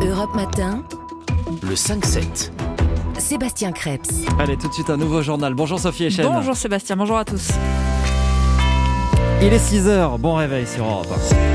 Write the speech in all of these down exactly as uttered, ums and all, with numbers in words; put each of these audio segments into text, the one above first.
Europe Matin, le cinq sept. Sébastien Krebs. Allez, tout de suite un nouveau journal. Bonjour Sophie Echen. Bonjour Sébastien, bonjour à tous. Il est six heures, bon réveil sur Europe.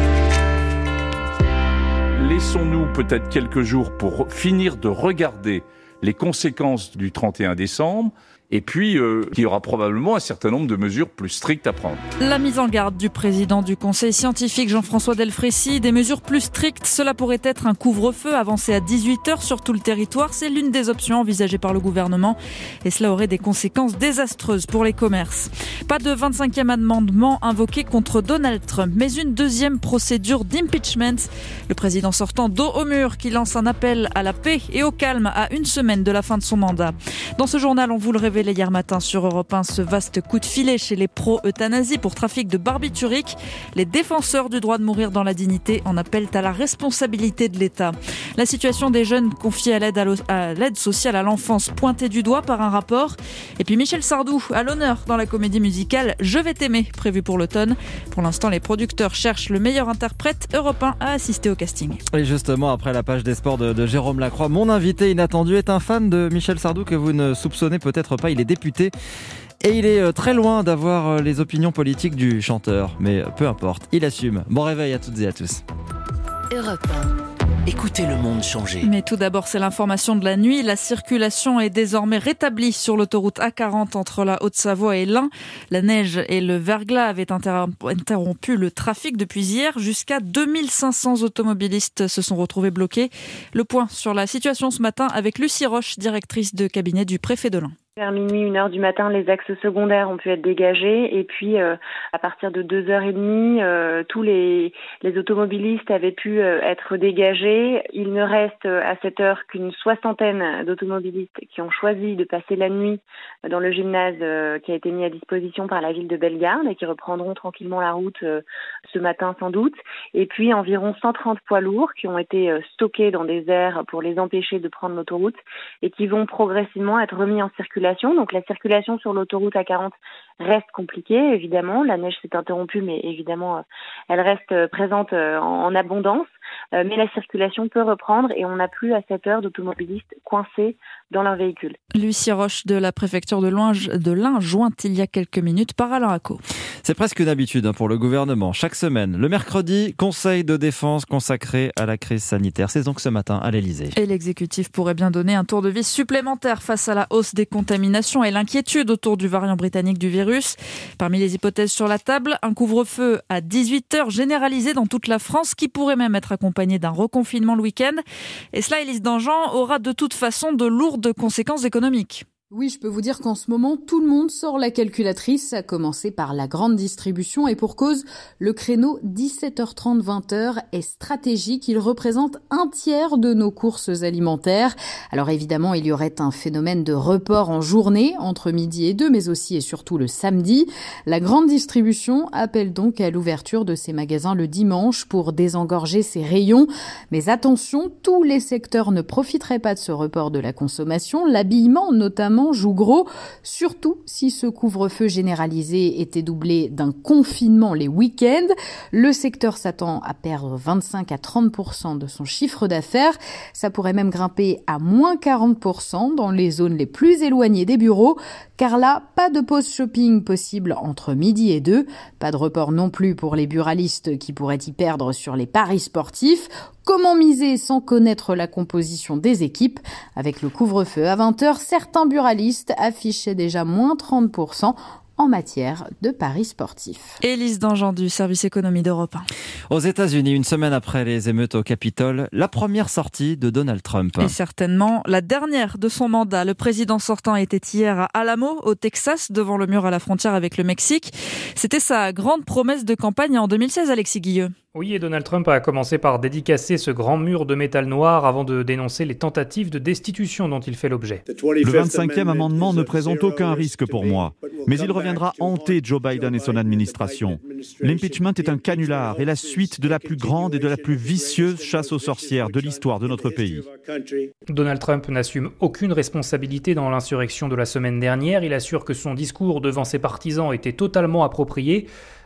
Laissons-nous peut-être quelques jours pour finir de regarder les conséquences du trente et un décembre. Et puis, euh, il y aura probablement un certain nombre de mesures plus strictes à prendre. La mise en garde du président du conseil scientifique Jean-François Delfrécy, des mesures plus strictes, cela pourrait être un couvre-feu avancé à dix-huit heures sur tout le territoire. C'est l'une des options envisagées par le gouvernement et cela aurait des conséquences désastreuses pour les commerces. Pas de vingt-cinquième amendement invoqué contre Donald Trump, mais une deuxième procédure d'impeachment. Le président sortant dos au mur qui lance un appel à la paix et au calme à une semaine de la fin de son mandat. Dans ce journal, on vous le révèle hier matin sur Europe un, ce vaste coup de filet chez les pro-euthanasie pour trafic de barbiturique. Les défenseurs du droit de mourir dans la dignité en appellent à la responsabilité de l'État. La situation des jeunes confiés à l'aide, à l'aide sociale à l'enfance pointée du doigt par un rapport. Et puis Michel Sardou à l'honneur dans la comédie musicale Je vais t'aimer, prévue pour l'automne. Pour l'instant, les producteurs cherchent le meilleur interprète. Europe un a assisté au casting. Et justement, après la page des sports de, de Jérôme Lacroix, mon invité inattendu est un fan de Michel Sardou que vous ne soupçonnez peut-être pas. Il est député et il est très loin d'avoir les opinions politiques du chanteur. Mais peu importe, il assume. Bon réveil à toutes et à tous. Europe un. Écoutez le monde changer. Mais tout d'abord, c'est l'information de la nuit. La circulation est désormais rétablie sur l'autoroute A quarante entre la Haute-Savoie et l'Ain. La neige et le verglas avaient interrompu le trafic depuis hier. Jusqu'à deux mille cinq cents automobilistes se sont retrouvés bloqués. Le point sur la situation ce matin avec Lucie Roche, directrice de cabinet du préfet de l'Ain. Vers minuit, une heure du matin, les axes secondaires ont pu être dégagés et puis euh, à partir de deux heures trente, euh, tous les, les automobilistes avaient pu euh, être dégagés. Il ne reste euh, à cette heure qu'une soixantaine d'automobilistes qui ont choisi de passer la nuit dans le gymnase euh, qui a été mis à disposition par la ville de Bellegarde et qui reprendront tranquillement la route euh, ce matin sans doute. Et puis environ cent trente poids lourds qui ont été euh, stockés dans des aires pour les empêcher de prendre l'autoroute et qui vont progressivement être remis en circulation. Donc la circulation sur l'autoroute A quarante reste compliquée, évidemment. La neige s'est interrompue, mais évidemment, elle reste présente en abondance. Mais la circulation peut reprendre et on n'a plus à cette heure d'automobilistes coincés dans leur véhicule. Lucie Roche de la préfecture de l'Ain, de l'Ain jointe il y a quelques minutes par Alain Acco. C'est presque une habitude pour le gouvernement. Chaque semaine, le mercredi, conseil de défense consacré à la crise sanitaire. C'est donc ce matin à l'Elysée. Et l'exécutif pourrait bien donner un tour de vis supplémentaire face à la hausse des contaminations et l'inquiétude autour du variant britannique du virus. Parmi les hypothèses sur la table, un couvre-feu à dix-huit heures généralisé dans toute la France qui pourrait même être accompagné d'un reconfinement le week-end. Et cela, Élise Dangean, aura de toute façon de lourdes conséquences économiques. Oui, je peux vous dire qu'en ce moment, tout le monde sort la calculatrice, à commencer par la grande distribution et pour cause, le créneau dix-sept heures trente vingt heures est stratégique. Il représente un tiers de nos courses alimentaires. Alors évidemment, il y aurait un phénomène de report en journée entre midi et deux, mais aussi et surtout le samedi. La grande distribution appelle donc à l'ouverture de ses magasins le dimanche pour désengorger ses rayons. Mais attention, tous les secteurs ne profiteraient pas de ce report de la consommation. L'habillement, notamment, joue gros, surtout si ce couvre-feu généralisé était doublé d'un confinement les week-ends. Le secteur s'attend à perdre vingt-cinq à trente pour cent de son chiffre d'affaires. Ça pourrait même grimper à moins quarante pour cent dans les zones les plus éloignées des bureaux, car là, pas de pause shopping possible entre midi et deux. Pas de report non plus pour les buralistes qui pourraient y perdre sur les paris sportifs. Comment miser sans connaître la composition des équipes? Avec le couvre-feu à vingt heures, certains buralistes affichaient déjà moins trente pour cent en matière de paris sportifs. Élise Dangean du service économie d'Europe un. Aux États-Unis, une semaine après les émeutes au Capitole, la première sortie de Donald Trump. Et certainement la dernière de son mandat. Le président sortant était hier à Alamo, au Texas, devant le mur à la frontière avec le Mexique. C'était sa grande promesse de campagne en deux mille seize, Alexis Guilleux. Oui, et Donald Trump a commencé par dédicacer ce grand mur de métal noir avant de dénoncer les tentatives de destitution dont il fait l'objet. Le vingt-cinquième amendement ne présente aucun risque pour moi, mais il reviendra hanter Joe Biden et son administration. L'impeachment est un canular et la suite de la plus grande et de la plus vicieuse chasse aux sorcières de l'histoire de notre pays. Donald Trump n'assume aucune responsabilité dans l'insurrection de la semaine dernière. Il assure que son discours devant ses partisans était totalement approprié.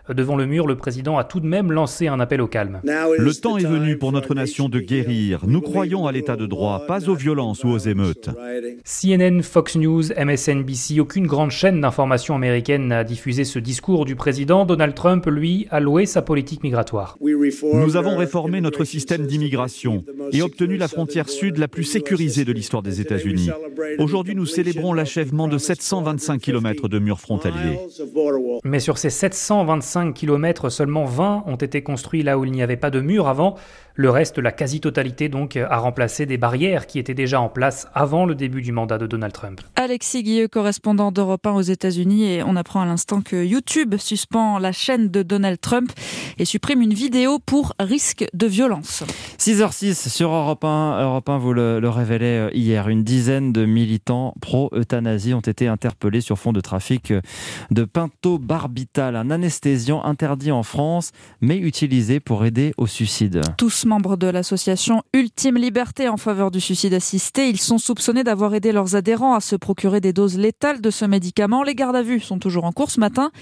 Devant le mur, le président a tout de même lancé un appel au calme. Le temps est venu pour notre nation de guérir. Nous croyons à l'état de droit, pas aux violences ou aux émeutes. C N N, Fox News, M S N B C, aucune grande chaîne d'information américaine n'a diffusé ce discours du président. Donald Trump, lui, a loué sa politique migratoire. Nous avons réformé notre système d'immigration et obtenu la frontière sud la plus sécurisée de l'histoire des États-Unis. Aujourd'hui, nous célébrons l'achèvement de sept cent vingt-cinq kilomètres de murs frontaliers. Mais sur ces sept cent vingt-cinq kilomètres, seulement vingt ont été construits là où il n'y avait pas de mur avant. Le reste, la quasi-totalité donc, a remplacé des barrières qui étaient déjà en place avant le début du mandat de Donald Trump. Alexis Guilleux, correspondant d'Europe un aux États-Unis, et on apprend à l'instant que YouTube suspend la chaîne de Donald Trump et supprime une vidéo pour risque de violence. six heures six sur Europe un. Europe un vous le, le révélait hier. Une dizaine de militants pro-euthanasie ont été interpellés sur fond de trafic de pentobarbital, un anesthésiant interdit en France, mais utilisé pour aider au suicide. Tous membres de l'association Ultime Liberté en faveur du suicide assisté, ils sont soupçonnés d'avoir aidé leurs adhérents à se procurer des doses létales de ce médicament. Les gardes à vue sont toujours en cours ce matin.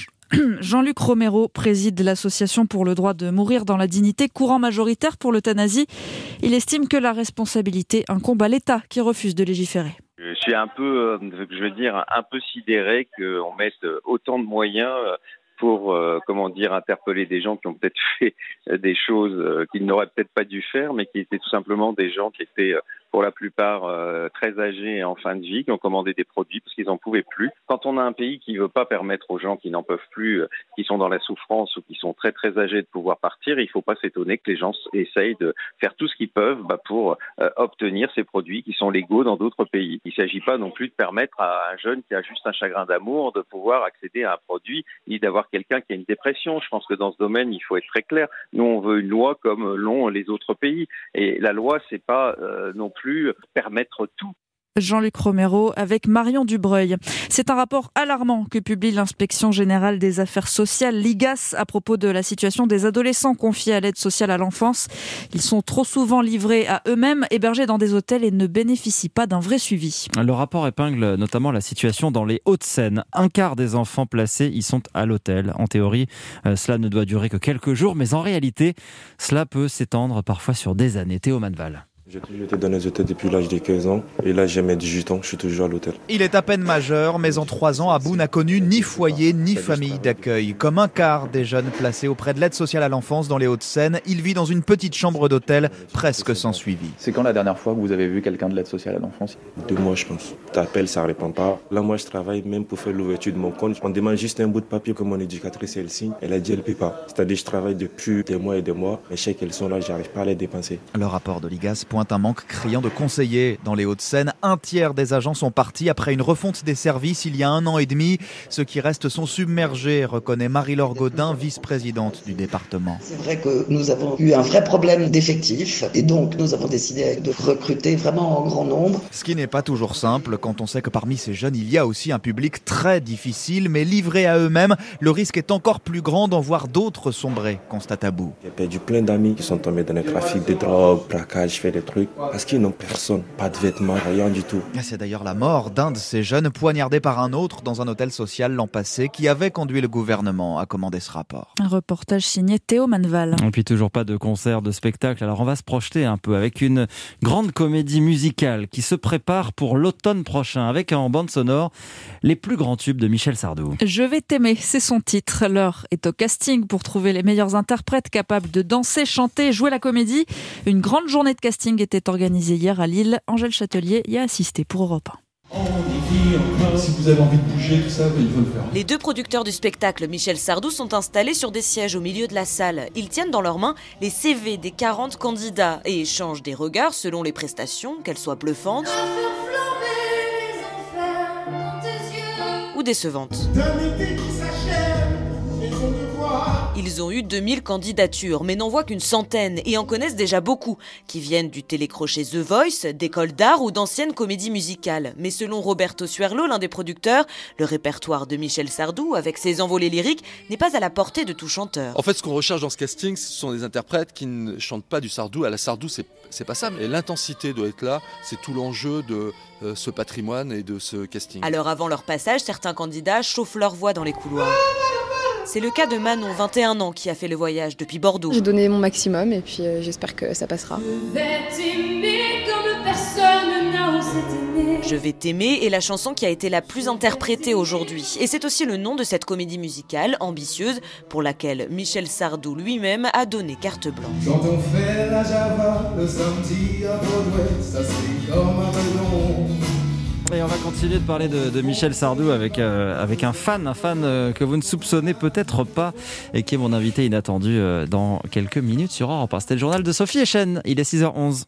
Jean-Luc Romero préside l'association pour le droit de mourir dans la dignité, courant majoritaire pour l'euthanasie. Il estime que la responsabilité incombe à l'État qui refuse de légiférer. Je suis un peu, je veux dire, un peu sidéré qu'on mette autant de moyens pour, euh, comment dire, interpeller des gens qui ont peut-être fait des choses euh, qu'ils n'auraient peut-être pas dû faire, mais qui étaient tout simplement des gens qui étaient, euh, pour la plupart, euh, très âgés et en fin de vie, qui ont commandé des produits parce qu'ils n'en pouvaient plus. Quand on a un pays qui ne veut pas permettre aux gens qui n'en peuvent plus, euh, qui sont dans la souffrance ou qui sont très très âgés de pouvoir partir, il ne faut pas s'étonner que les gens essayent de faire tout ce qu'ils peuvent bah, pour euh, obtenir ces produits qui sont légaux dans d'autres pays. Il ne s'agit pas non plus de permettre à un jeune qui a juste un chagrin d'amour de pouvoir accéder à un produit ni d'avoir quelqu'un qui a une dépression. Je pense que dans ce domaine, il faut être très clair. Nous, on veut une loi comme l'ont les autres pays. Et la loi, c'est pas euh, non plus permettre tout. Jean-Luc Romero avec Marion Dubreuil. C'est un rapport alarmant que publie l'Inspection générale des affaires sociales, l'I G A S, à propos de la situation des adolescents confiés à l'aide sociale à l'enfance. Ils sont trop souvent livrés à eux-mêmes, hébergés dans des hôtels et ne bénéficient pas d'un vrai suivi. Le rapport épingle notamment la situation dans les Hauts-de-Seine. Un quart des enfants placés y sont à l'hôtel. En théorie, euh, cela ne doit durer que quelques jours, mais en réalité, cela peut s'étendre parfois sur des années. Théo Manval. J'ai toujours été dans les hôtels depuis l'âge de quinze ans et là j'ai mes dix-huit ans, je suis toujours à l'hôtel. Il est à peine majeur, mais en trois ans, Abou n'a connu ni foyer ni famille d'accueil. Comme un quart des jeunes placés auprès de l'aide sociale à l'enfance dans les Hauts-de-Seine, il vit dans une petite chambre d'hôtel presque sans suivi. C'est quand la dernière fois que vous avez vu quelqu'un de l'aide sociale à l'enfance ? Deux mois je pense. T'appelles, ça répond pas. Là moi je travaille même pour faire l'ouverture de mon compte. On demande juste un bout de papier que mon éducatrice elle signe. Elle a dit elle ne peut pas. C'est-à-dire je travaille depuis des mois et des mois. Les chèques elles sont là, j'arrive pas à les dépenser. Le rapport de l'I G A S pointe un manque criant de conseillers dans les Hauts-de-Seine. Un tiers des agents sont partis après une refonte des services il y a un an et demi. Ceux qui restent sont submergés, reconnaît Marie-Laure Gaudin, vice-présidente du département. C'est vrai que nous avons eu un vrai problème d'effectifs et donc nous avons décidé de recruter vraiment en grand nombre. Ce qui n'est pas toujours simple quand on sait que parmi ces jeunes, il y a aussi un public très difficile, mais livré à eux-mêmes, le risque est encore plus grand d'en voir d'autres sombrer, constate Abou. J'ai perdu plein d'amis qui sont tombés dans le trafic de drogue, braquage, fait des trucs, parce qu'ils n'ont personne, pas de vêtements, rien du tout. C'est d'ailleurs la mort d'un de ces jeunes poignardé par un autre dans un hôtel social l'an passé qui avait conduit le gouvernement à commander ce rapport. Un reportage signé Théo Manval. Et puis toujours pas de concert, de spectacle. Alors on va se projeter un peu avec une grande comédie musicale qui se prépare pour l'automne prochain avec en bande sonore les plus grands tubes de Michel Sardou. Je vais t'aimer, c'est son titre. L'heure est au casting pour trouver les meilleurs interprètes capables de danser, chanter, jouer la comédie. Une grande journée de casting était organisée hier à Lille. Angèle Châtelier y a assisté pour Europe un. Si vous avez envie de bouger, tout ça, il faut le faire. Les deux producteurs du spectacle, Michel Sardou, sont installés sur des sièges au milieu de la salle. Ils tiennent dans leurs mains les C V des quarante candidats et échangent des regards selon les prestations, qu'elles soient bluffantes ou décevantes. Ils ont eu deux mille candidatures, mais n'en voient qu'une centaine et en connaissent déjà beaucoup, qui viennent du télécrochet The Voice, d'écoles d'art ou d'anciennes comédies musicales. Mais selon Roberto Suerlo, l'un des producteurs, le répertoire de Michel Sardou, avec ses envolées lyriques, n'est pas à la portée de tout chanteur. En fait, ce qu'on recherche dans ce casting, ce sont des interprètes qui ne chantent pas du Sardou. À la Sardou, c'est, c'est pas ça, mais l'intensité doit être là. C'est tout l'enjeu de euh, ce patrimoine et de ce casting. Alors avant leur passage, certains candidats chauffent leur voix dans les couloirs. C'est le cas de Manon, vingt et un ans, qui a fait le voyage depuis Bordeaux. J'ai donné mon maximum et puis euh, j'espère que ça passera. Je vais t'aimer est la chanson qui a été la plus interprétée aujourd'hui. Et c'est aussi le nom de cette comédie musicale ambitieuse pour laquelle Michel Sardou lui-même a donné carte blanche. Quand on fait la Java, le samedi à Broadway, ça c'est comme un ballon. Et on va continuer de parler de, de Michel Sardou avec, euh, avec un fan, un fan euh, que vous ne soupçonnez peut-être pas et qui est mon invité inattendu euh, dans quelques minutes sur Europe un. C'était le journal de Sophie Echen, il est six heures onze.